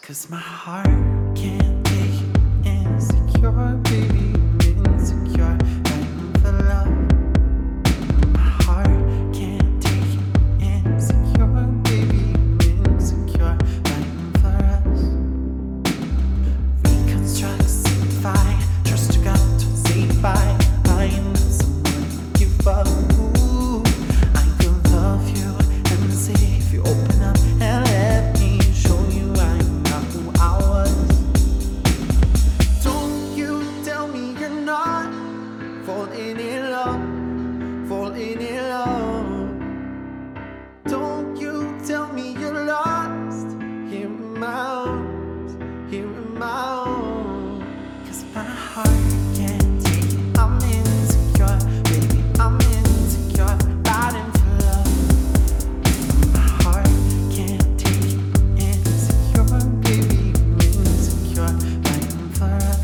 'Cause my heart can't take it. Insecure, baby, insecure, fighting for love. My heart can't take it. Insecure, baby, insecure, fighting for us. Reconstruct, simplify, trust you got to say bye. I am someone to give up. Ooh, I could love you and see if you open up and let me show you I'm not who I was. Don't you tell me you're not falling in love, falling in love. Don't you tell me you're lost here in my arms, here in my arms. 'Cause my heart can't take it. I'm insecure, baby, I'm insecure, fighting for love. My heart can't take it. Insecure, baby, insecure, fighting for us.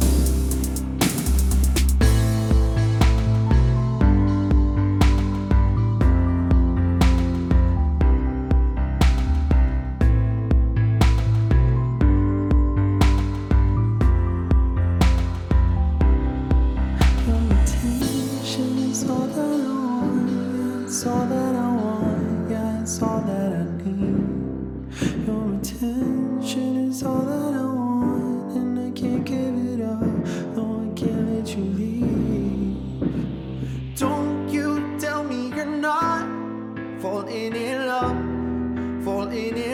Your attention is all that I want, yeah, it's all that I want, yeah, it's all that I need. Your attention is all that I want, and I can't give it up, no, I can't let you leave. Don't you tell me you're not falling in love, falling in